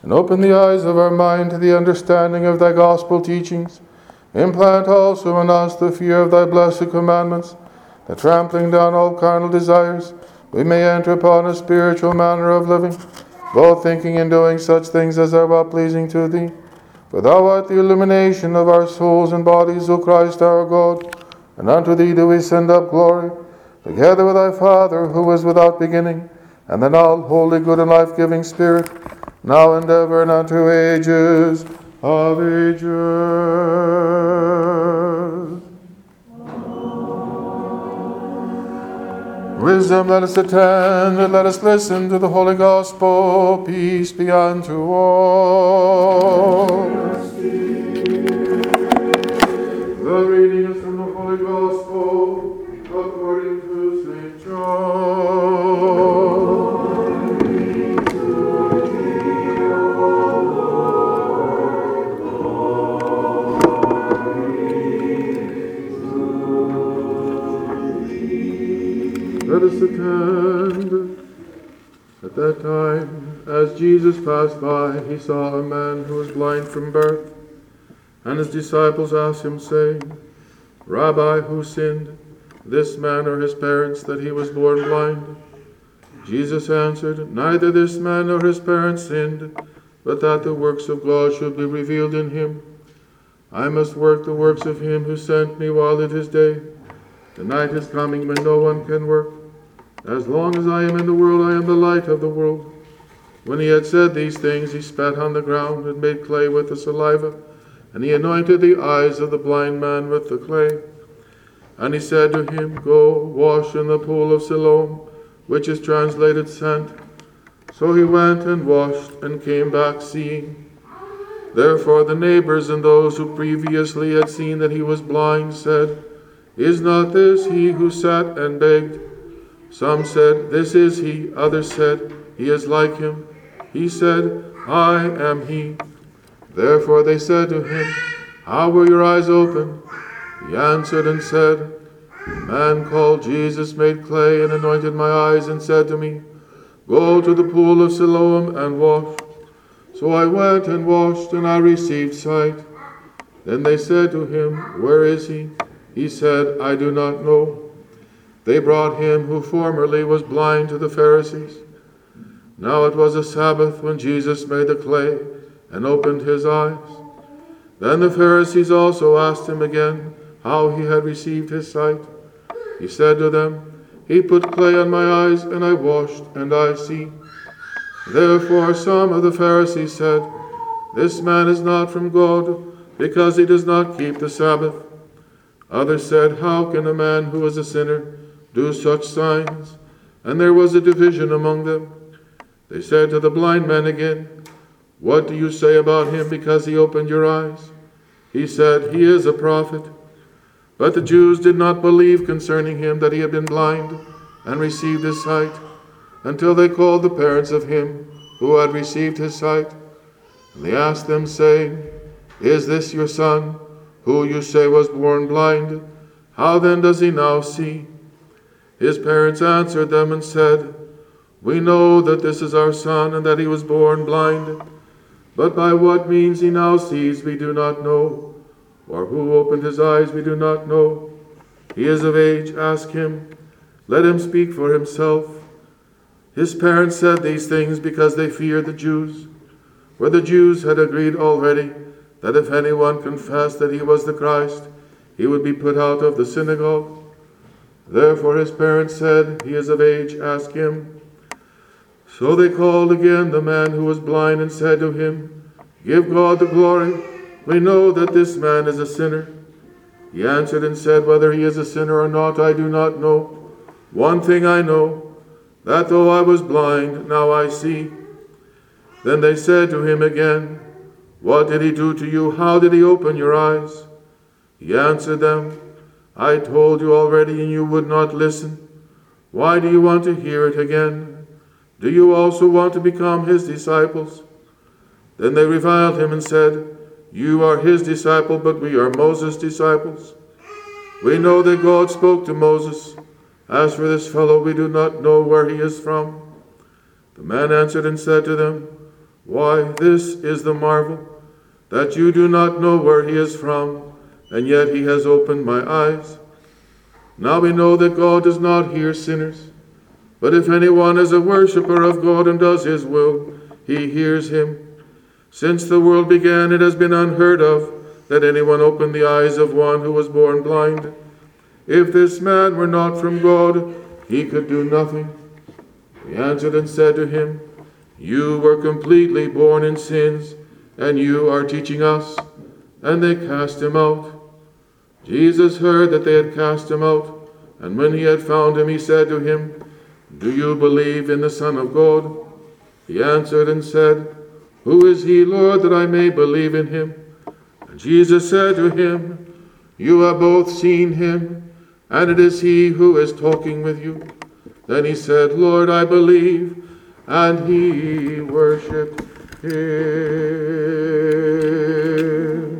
and open the eyes of our mind to the understanding of thy gospel teachings. Implant also in us the fear of thy blessed commandments, that trampling down all carnal desires, we may enter upon a spiritual manner of living, both thinking and doing such things as are well pleasing to thee. For thou art the illumination of our souls and bodies, O Christ our God, and unto thee do we send up glory, together with thy Father, who is without beginning, and the all holy, good, and life-giving Spirit, now and ever, and unto ages of ages. Wisdom, let us attend, and let us listen to the Holy Gospel. Peace be unto all. The reading is from the Holy Gospel according to St. John. Let us attend. At that time, as Jesus passed by, he saw a man who was blind from birth. And his disciples asked him, saying, Rabbi, who sinned, this man or his parents, that he was born blind? Jesus answered, Neither this man nor his parents sinned, but that the works of God should be revealed in him. I must work the works of him who sent me while it is day. The night is coming when no one can work. As long as I am in the world, I am the light of the world. When he had said these things, he spat on the ground and made clay with the saliva, and he anointed the eyes of the blind man with the clay. And he said to him, Go, wash in the pool of Siloam, which is translated sent. So he went and washed and came back seeing. Therefore the neighbors and those who previously had seen that he was blind said, Is not this he who sat and begged? Some said, This is he. Others said, He is like him. He said, I am he. Therefore they said to him, How were your eyes opened? He answered and said, A man called Jesus made clay and anointed my eyes and said to me, Go to the pool of Siloam and wash. So I went and washed, and I received sight. Then they said to him, Where is he? He said, I do not know. They brought him who formerly was blind to the Pharisees. Now it was a Sabbath when Jesus made the clay and opened his eyes. Then the Pharisees also asked him again how he had received his sight. He said to them, He put clay on my eyes, and I washed, and I see. Therefore some of the Pharisees said, This man is not from God, because he does not keep the Sabbath. Others said, How can a man who is a sinner do such signs? And there was a division among them. They said to the blind man again, What do you say about him because he opened your eyes? He said, He is a prophet. But the Jews did not believe concerning him that he had been blind and received his sight, until they called the parents of him who had received his sight. And they asked them, saying, Is this your son, who you say was born blind? How then does he now see? His parents answered them and said, We know that this is our son, and that he was born blind. But by what means he now sees we do not know, or who opened his eyes we do not know. He is of age, ask him. Let him speak for himself. His parents said these things because they feared the Jews, for the Jews had agreed already that if anyone confessed that he was the Christ, he would be put out of the synagogue. Therefore his parents said, He is of age, ask him. So they called again the man who was blind and said to him, Give God the glory. We know that this man is a sinner. He answered and said, Whether he is a sinner or not, I do not know. One thing I know, that though I was blind, now I see. Then they said to him again, What did he do to you? How did he open your eyes? He answered them, I told you already, and you would not listen. Why do you want to hear it again? Do you also want to become his disciples? Then they reviled him and said, You are his disciple, but we are Moses' disciples. We know that God spoke to Moses. As for this fellow, we do not know where he is from. The man answered and said to them, Why, this is the marvel, that you do not know where he is from, and yet he has opened my eyes. Now we know that God does not hear sinners, but if anyone is a worshipper of God and does his will, he hears him. Since the world began, it has been unheard of that anyone opened the eyes of one who was born blind. If this man were not from God, he could do nothing. He answered and said to him, You were completely born in sins, and you are teaching us. And they cast him out. Jesus heard that they had cast him out, and when he had found him, he said to him, Do you believe in the Son of God? He answered and said, Who is he, Lord, that I may believe in him? And Jesus said to him, You have both seen him, and it is he who is talking with you. Then he said, Lord, I believe. And he worshipped him.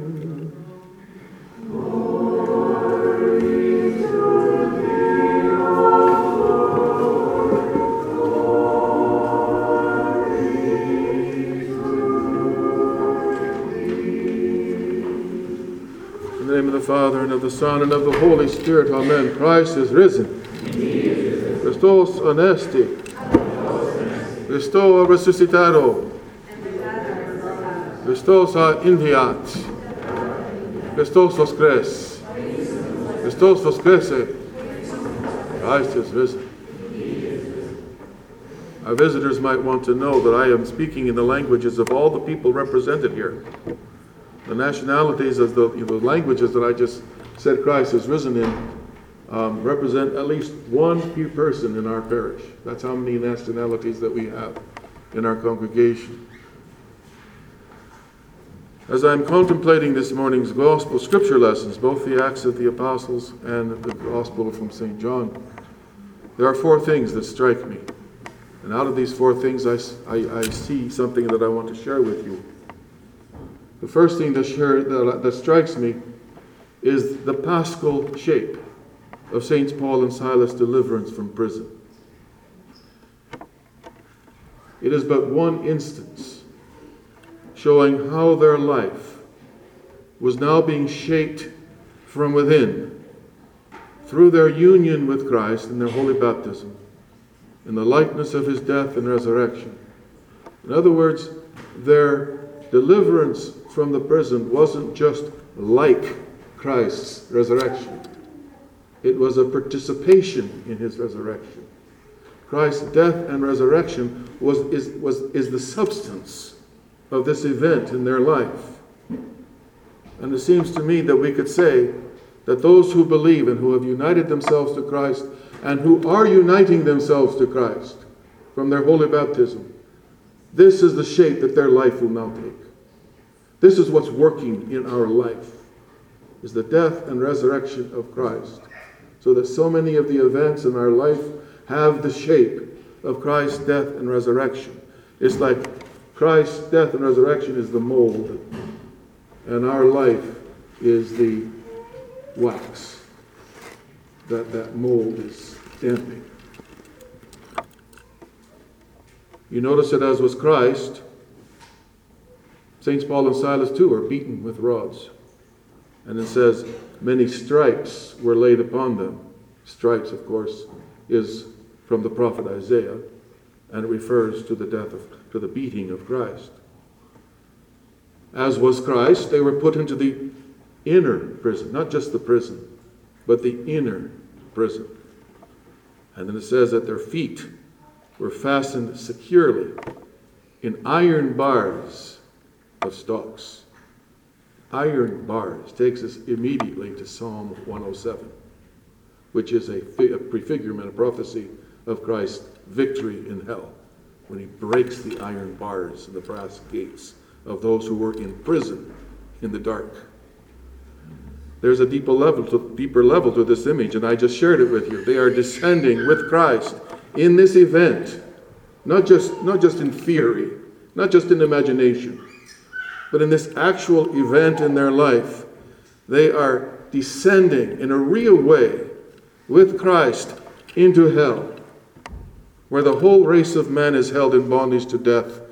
In the name of the Father, and of the Son, and of the Holy Spirit, amen. Christ is risen. Christos anesti. Christos resuscitado. Christos a inviat. Christos voskres. Christos voskrese. Christ is risen. Our visitors might want to know that I am speaking in the languages of all the people represented here. The nationalities of the languages that I just said Christ is risen in represent at least one person in our parish. That's how many nationalities that we have in our congregation. As I'm contemplating this morning's gospel scripture lessons, both the Acts of the Apostles and the Gospel from St. John, there are four things that strike me. And out of these four things, I see something that I want to share with you. The first thing that strikes me is the paschal shape of Saints Paul and Silas' deliverance from prison. It is but one instance showing how their life was now being shaped from within through their union with Christ in their holy baptism, in the likeness of his death and resurrection. In other words, their deliverance from the prison wasn't just like Christ's resurrection. It was a participation in his resurrection. Christ's death and resurrection is the substance of this event in their life. And it seems to me that we could say that those who believe and who have united themselves to Christ and who are uniting themselves to Christ from their holy baptism, this is the shape that their life will now take. This is what's working in our life, is the death and resurrection of Christ. So that so many of the events in our life have the shape of Christ's death and resurrection. It's like Christ's death and resurrection is the mold, and our life is the wax that mold is stamping. You notice that as was Christ, Saints Paul and Silas too are beaten with rods. And it says, many stripes were laid upon them. Stripes, of course, is from the prophet Isaiah, and it refers to to the beating of Christ. As was Christ, they were put into the inner prison, not just the prison, but the inner prison. And then it says that their feet were fastened securely in iron bars of stocks. Iron bars takes us immediately to Psalm 107, which is a prefigurement, a prophecy of Christ's victory in hell, when he breaks the iron bars and the brass gates of those who were in prison in the dark. There's a deeper level to this image, and I just shared it with you. They are descending with Christ in this event, not just in theory, not just in imagination, but in this actual event in their life. They are descending in a real way with Christ into hell, where the whole race of men is held in bondage to death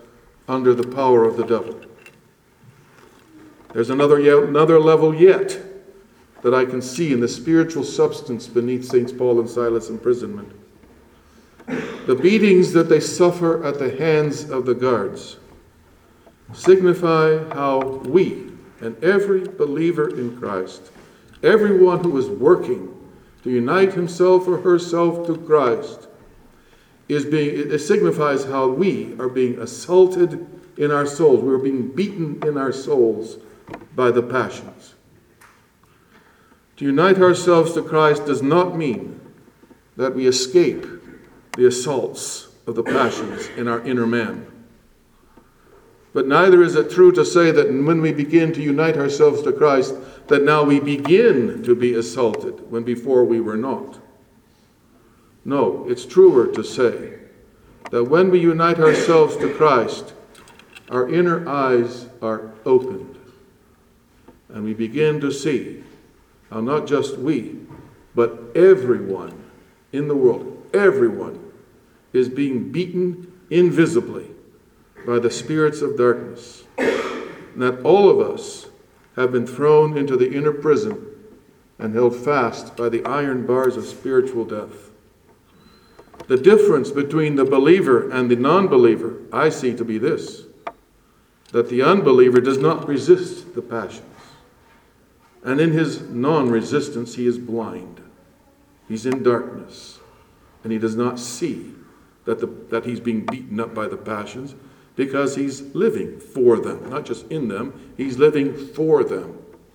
under the power of the devil. There's another level yet that I can see in the spiritual substance beneath St. Paul and Silas' imprisonment. The beatings that they suffer at the hands of the guards signify how we and every believer in Christ, everyone who is working to unite himself or herself to Christ, it signifies how we are being assaulted in our souls. We're being beaten in our souls by the passions. To unite ourselves to Christ does not mean that we escape the assaults of the passions in our inner man. But neither is it true to say that when we begin to unite ourselves to Christ, that now we begin to be assaulted when before we were not. No, it's truer to say that when we unite ourselves to Christ, our inner eyes are opened, and we begin to see how not just we, but everyone in the world, everyone is being beaten invisibly by the spirits of darkness, and that all of us have been thrown into the inner prison and held fast by the iron bars of spiritual death. The difference between the believer and the non-believer I see to be this, that the unbeliever does not resist the passions. And in his non-resistance, he is blind. He's in darkness. And he does not see that he's being beaten up by the passions, because he's living for them. Not just in them, he's living for them.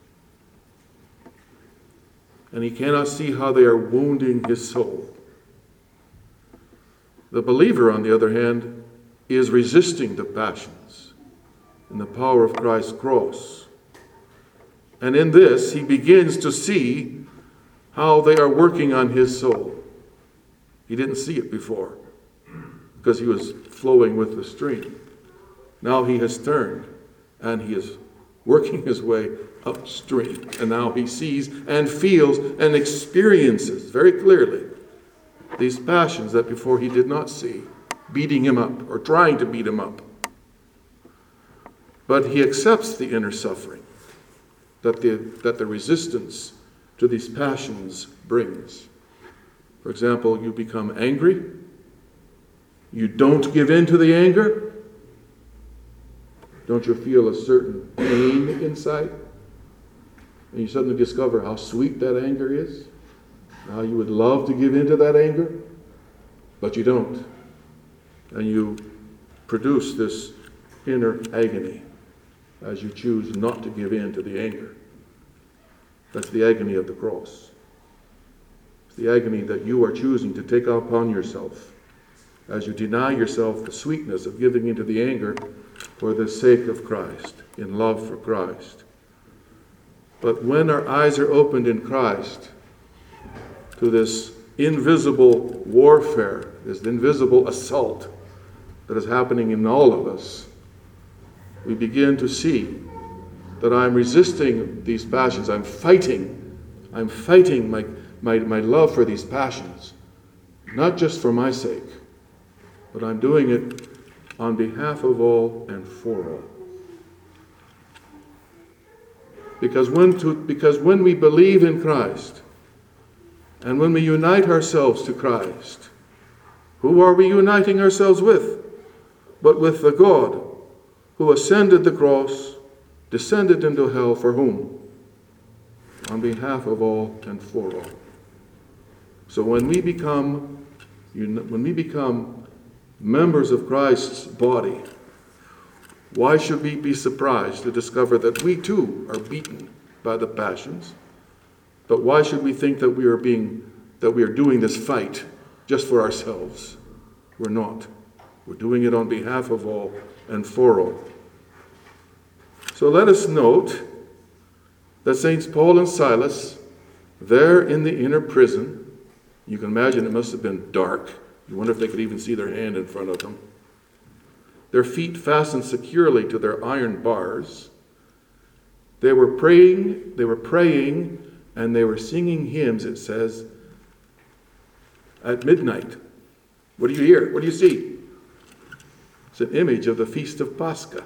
And he cannot see how they are wounding his soul. The believer, on the other hand, is resisting the passions in the power of Christ's cross. And in this, he begins to see how they are working on his soul. He didn't see it before because he was flowing with the stream. Now he has turned and he is working his way upstream. And now he sees and feels and experiences very clearly these passions that before he did not see, beating him up or trying to beat him up. But he accepts the inner suffering that the resistance to these passions brings. For example, you become angry. You don't give in to the anger. Don't you feel a certain pain inside? And you suddenly discover how sweet that anger is. How you would love to give in to that anger, but you don't. And you produce this inner agony as you choose not to give in to the anger. That's the agony of the cross. It's the agony that you are choosing to take upon yourself as you deny yourself the sweetness of giving into the anger for the sake of Christ, in love for Christ. But when our eyes are opened in Christ to this invisible warfare, this invisible assault that is happening in all of us, we begin to see that I'm resisting these passions. I'm fighting my love for these passions, not just for my sake, but I'm doing it on behalf of all and for all. Because when we believe in Christ, and when we unite ourselves to Christ, who are we uniting ourselves with? But with the God who ascended the cross, descended into hell, for whom? On behalf of all and for all. So when we become members of Christ's body, why should we be surprised to discover that we too are beaten by the passions? But why should we think that we are doing this fight just for ourselves? We're not. We're doing it on behalf of all and for all. So let us note that Saints Paul and Silas, there in the inner prison, you can imagine it must have been dark. You wonder if they could even see their hand in front of them. Their feet fastened securely to their iron bars. They were praying, and they were singing hymns, it says, at midnight. What do you hear? What do you see? It's an image of the Feast of Pascha.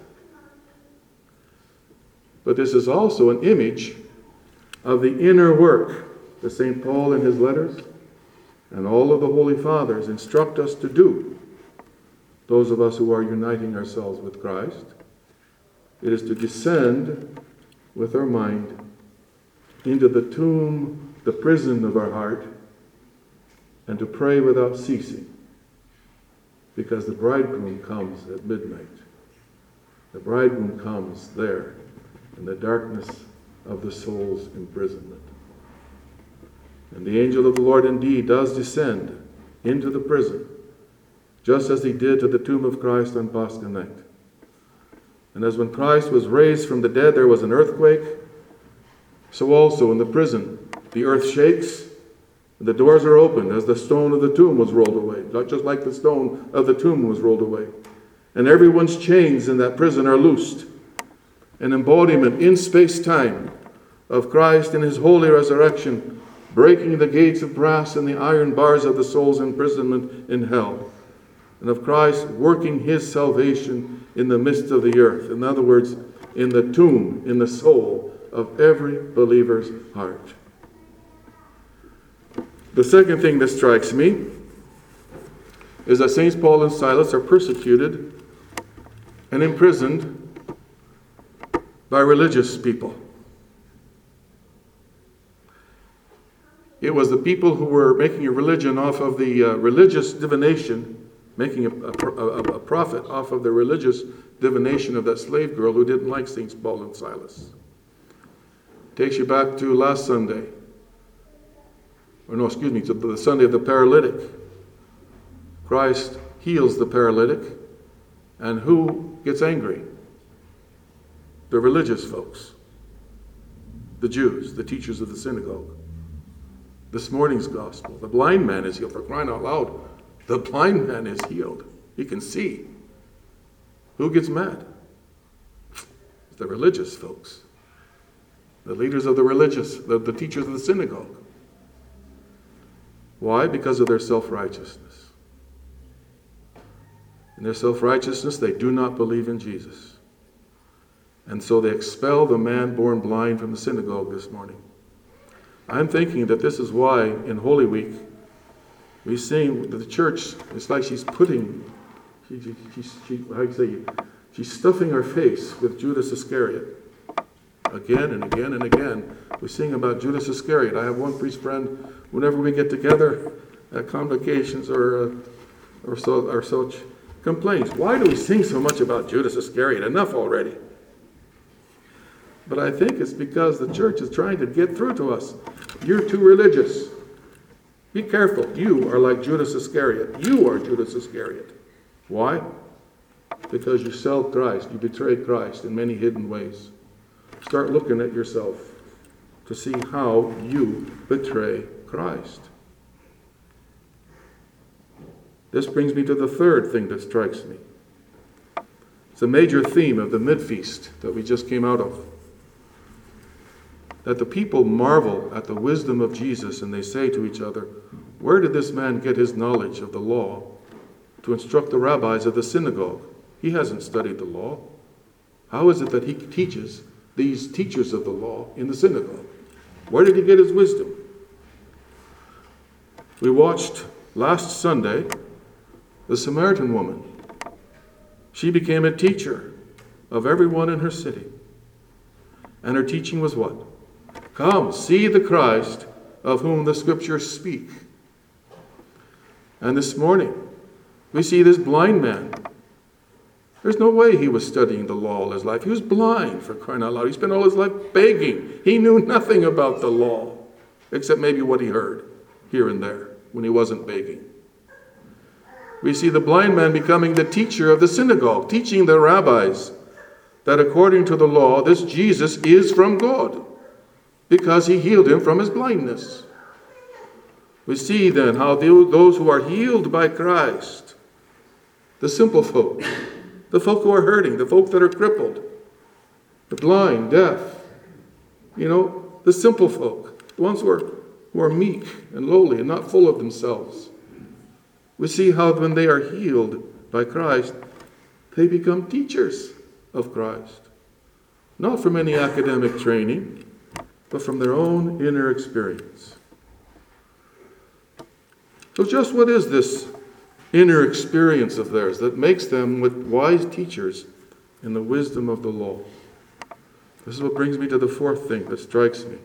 But this is also an image of the inner work that St. Paul in his letters and all of the Holy Fathers instruct us to do, those of us who are uniting ourselves with Christ. It is to descend with our mind into the tomb, the prison of our heart, and to pray without ceasing, because the bridegroom comes at midnight. The bridegroom comes there in the darkness of the soul's imprisonment. And the angel of the Lord indeed does descend into the prison, just as he did to the tomb of Christ on Pascha night. And as when Christ was raised from the dead, there was an earthquake, so also in the prison the earth shakes, and the doors are opened as the stone of the tomb was rolled away, just like the stone of the tomb was rolled away. And everyone's chains in that prison are loosed. An embodiment in space-time of Christ in his holy resurrection, breaking the gates of brass and the iron bars of the soul's imprisonment in hell, and of Christ working his salvation in the midst of the earth. In other words, in the tomb, in the soul of every believer's heart. The second thing that strikes me is that Saints Paul and Silas are persecuted and imprisoned by religious people. It was the people who were making a religion off of the religious divination, making a profit off of the religious divination of that slave girl who didn't like Saints Paul and Silas. Takes you back to last Sunday. To the Sunday of the paralytic. Christ heals the paralytic, and who gets angry? The religious folks, the Jews, the teachers of the synagogue. This morning's gospel, the blind man is healed. For crying out loud, the blind man is healed. He can see. Who gets mad? The religious folks, the leaders of the teachers of the synagogue. Why? Because of their self-righteousness. In their self-righteousness, they do not believe in Jesus. And so they expel the man born blind from the synagogue this morning. I'm thinking that this is why in Holy Week we sing that the church, it's like she's she's stuffing her face with Judas Iscariot. Again and again and again, we sing about Judas Iscariot. I have one priest friend, whenever we get together at convocations or such, complains, why do we sing so much about Judas Iscariot? Enough already. But I think it's because the church is trying to get through to us. You're too religious. Be careful. You are like Judas Iscariot. You are Judas Iscariot. Why? Because you sell Christ. You betray Christ in many hidden ways. Start looking at yourself to see how you betray Christ. This brings me to the third thing that strikes me. It's a major theme of the mid-feast that we just came out of. That the people marvel at the wisdom of Jesus, and they say to each other, where did this man get his knowledge of the law to instruct the rabbis of the synagogue? He hasn't studied the law. How is it that he teaches these teachers of the law in the synagogue? Where did he get his wisdom? We watched last Sunday the Samaritan woman. She became a teacher of everyone in her city. And her teaching was what? Come, see the Christ of whom the Scriptures speak. And this morning, we see this blind man. There's no way he was studying the law all his life. He was blind, for crying out loud. He spent all his life begging. He knew nothing about the law, except maybe what he heard here and there when he wasn't begging. We see the blind man becoming the teacher of the synagogue, teaching the rabbis that according to the law, this Jesus is from God, because he healed him from his blindness. We see then how those who are healed by Christ, the simple folk, the folk who are hurting, the folk that are crippled, the blind, deaf, the simple folk, the ones who are meek and lowly and not full of themselves. We see how when they are healed by Christ, they become teachers of Christ. Not from any academic training, but from their own inner experience. So just what is this inner experience of theirs that makes them wise teachers in the wisdom of the law? This is what brings me to the fourth thing that strikes me.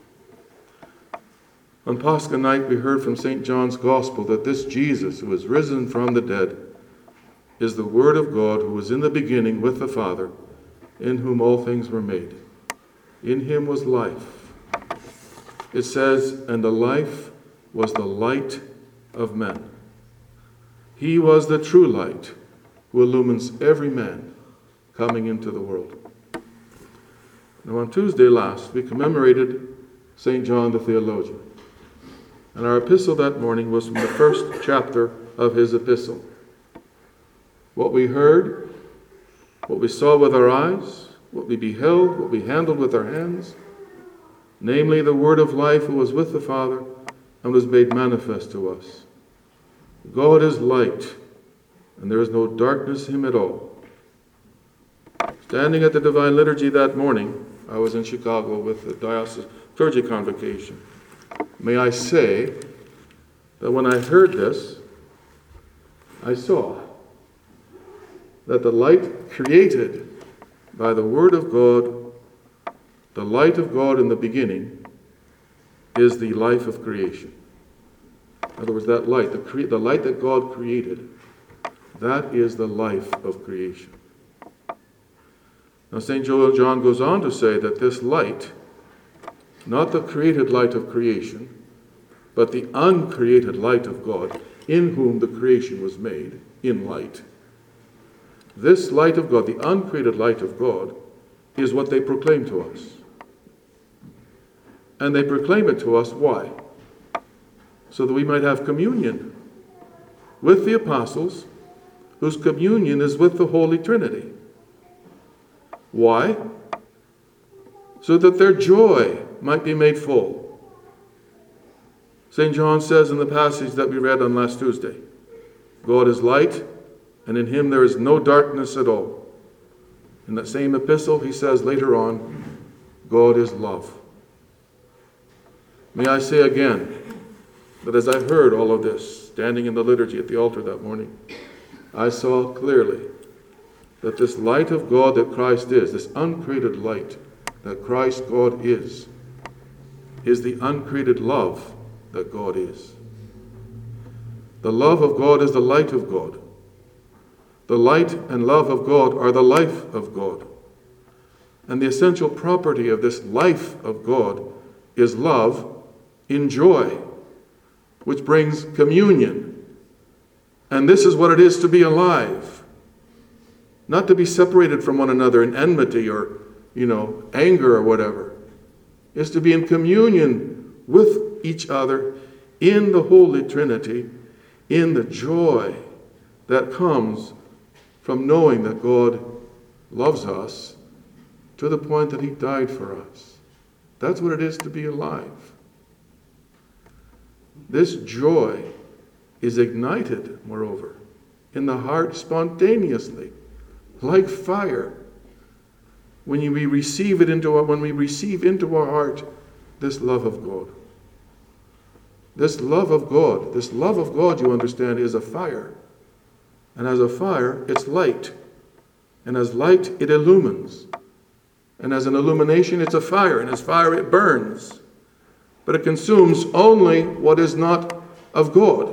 On Pascha night, we heard from St. John's Gospel that this Jesus, who is risen from the dead, is the Word of God, who was in the beginning with the Father, in whom all things were made. In him was life. It says, and the life was the light of men. He was the true light, who illumines every man coming into the world. Now on Tuesday last, we commemorated St. John the Theologian. And our epistle that morning was from the first chapter of his epistle. What we heard, what we saw with our eyes, what we beheld, what we handled with our hands, namely the Word of life who was with the Father and was made manifest to us. God is light, and there is no darkness in him at all. Standing at the Divine Liturgy that morning, I was in Chicago with the Diocese Clergy Convocation. May I say that when I heard this, I saw that the light created by the Word of God, the light of God in the beginning, is the life of creation. In other words, that light, the light that God created, that is the life of creation. Now, St. John goes on to say that this light, not the created light of creation, but the uncreated light of God, in whom the creation was made, in light. This light of God, the uncreated light of God, is what they proclaim to us. And they proclaim it to us, why? So that we might have communion with the apostles, whose communion is with the Holy Trinity. Why? So that their joy might be made full. St. John says in the passage that we read on last Tuesday, God is light, and in him there is no darkness at all. In that same epistle, he says later on, God is love. May I say again, that as I heard all of this, standing in the liturgy at the altar that morning, I saw clearly that this light of God that Christ is, this uncreated light that Christ God is the uncreated love that God is. The love of God is the light of God. The light and love of God are the life of God. And the essential property of this life of God is love in joy, which brings communion. And this is what it is to be alive. Not to be separated from one another in enmity or, anger or whatever. It's to be in communion with each other in the Holy Trinity, in the joy that comes from knowing that God loves us to the point that he died for us. That's what it is to be alive. This joy is ignited, moreover, in the heart spontaneously, like fire, when we receive into our heart this love of God. This love of God, you understand, is a fire. And as a fire, it's light. And as light, it illumines. And as an illumination, it's a fire. And as fire, it burns. But it consumes only what is not of God.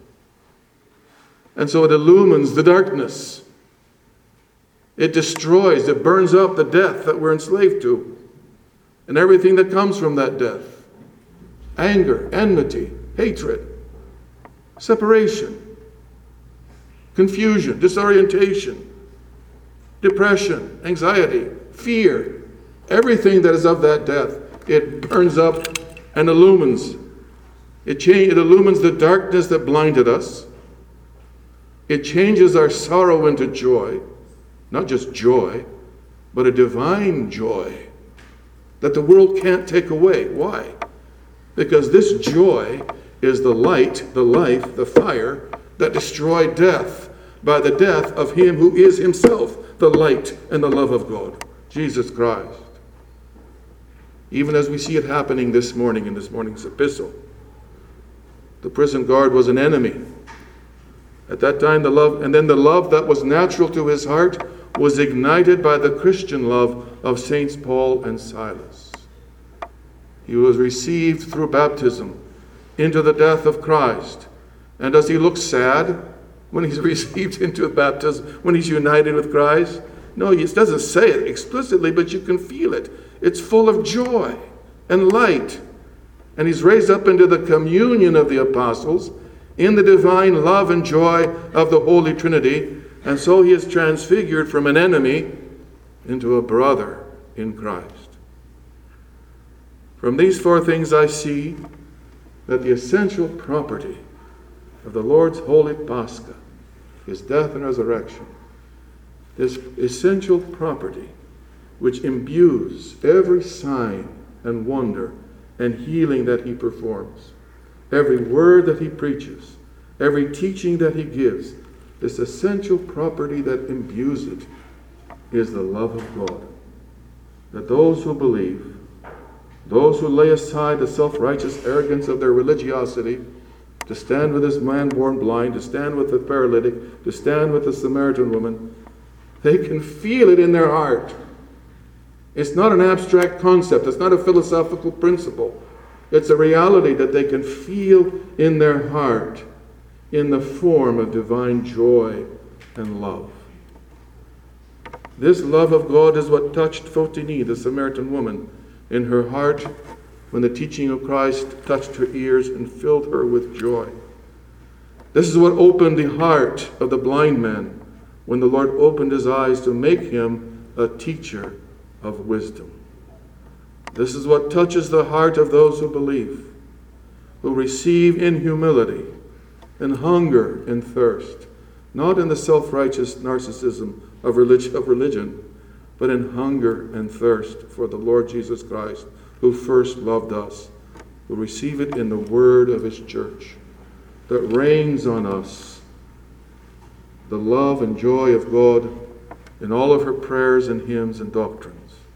And so it illumines the darkness. It destroys, it burns up the death that we're enslaved to. And everything that comes from that death. Anger, enmity, hatred, separation, confusion, disorientation, depression, anxiety, fear. Everything that is of that death, it burns up and illumines. It illumines the darkness that blinded us. It changes our sorrow into joy. Not just joy, but a divine joy that the world can't take away. Why? Because this joy is the light, the life, the fire that destroyed death, by the death of him who is himself the light and the love of God, Jesus Christ. Even as we see it happening this morning in this morning's epistle. The prison guard was an enemy. At that time, the love that was natural to his heart was ignited by the Christian love of Saints Paul and Silas. He was received through baptism into the death of Christ. And does he look sad when he's received into baptism, when he's united with Christ? No, he doesn't say it explicitly, but you can feel it. It's full of joy and light. And he's raised up into the communion of the apostles in the divine love and joy of the Holy Trinity. And so he is transfigured from an enemy into a brother in Christ. From these four things I see that the essential property of the Lord's holy Pascha, his death and resurrection, this essential property which imbues every sign and wonder and healing that he performs, every word that he preaches, every teaching that he gives, this essential property that imbues it is the love of God. That those who believe, those who lay aside the self-righteous arrogance of their religiosity, to stand with this man born blind, to stand with the paralytic, to stand with the Samaritan woman, they can feel it in their heart. It's not an abstract concept. It's not a philosophical principle. It's a reality that they can feel in their heart in the form of divine joy and love. This love of God is what touched Photini, the Samaritan woman, in her heart when the teaching of Christ touched her ears and filled her with joy. This is what opened the heart of the blind man when the Lord opened his eyes to make him a teacher of wisdom. This is what touches the heart of those who believe, who receive in humility, in hunger and thirst, not in the self-righteous narcissism of religion, but in hunger and thirst for the Lord Jesus Christ, who first loved us, who receive it in the word of his church, that rains on us the love and joy of God in all of her prayers and hymns and doctrines.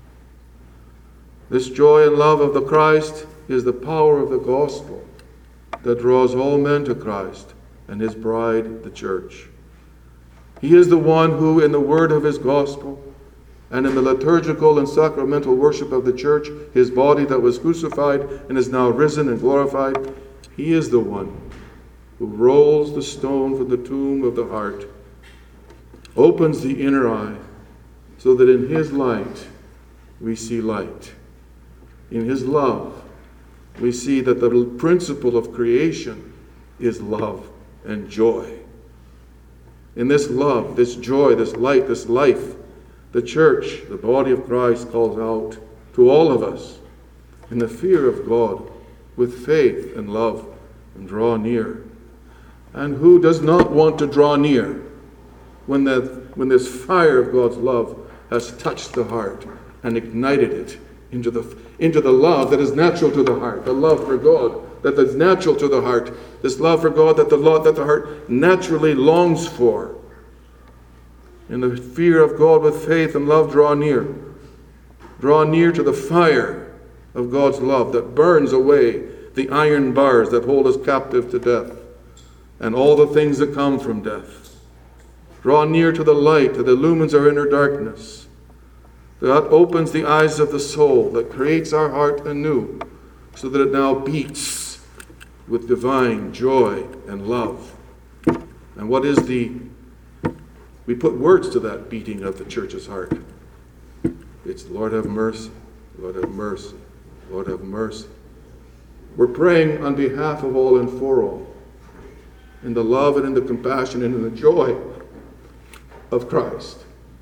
This joy and love of the Christ is the power of the gospel that draws all men to Christ and his bride, the church. He is the one who, in the word of his gospel and in the liturgical and sacramental worship of the church, his body that was crucified and is now risen and glorified, he is the one who rolls the stone from the tomb of the heart, opens the inner eye, so that in his light we see light. In his love, we see that the principle of creation is love and joy. In this love, this joy, this light, this life, the church, the body of Christ, calls out to all of us in the fear of God with faith and love and draw near. And who does not want to draw near when this fire of God's love has touched the heart and ignited it into the love that is natural to the heart, the love for God that is natural to the heart, this love for God that the heart naturally longs for. In the fear of God with faith and love, draw near. Draw near to the fire of God's love that burns away the iron bars that hold us captive to death and all the things that come from death. Draw near to the light that illumines our inner darkness, that opens the eyes of the soul, that creates our heart anew, so that it now beats with divine joy and love. And what is we put words to that beating of the church's heart. It's Lord have mercy, Lord have mercy, Lord have mercy. We're praying on behalf of all and for all, in the love and in the compassion and in the joy of Christ.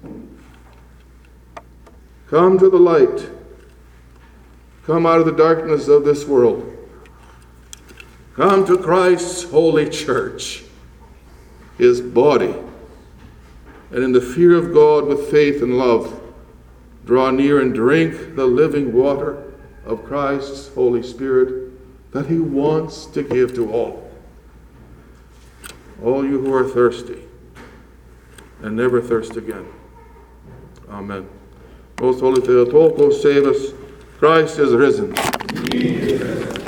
Come to the light. Come out of the darkness of this world. Come to Christ's holy church, his body. And in the fear of God with faith and love, draw near and drink the living water of Christ's Holy Spirit that he wants to give to all. All you who are thirsty, and never thirst again. Amen. Most Holy Theotokos, save us. Christ is risen.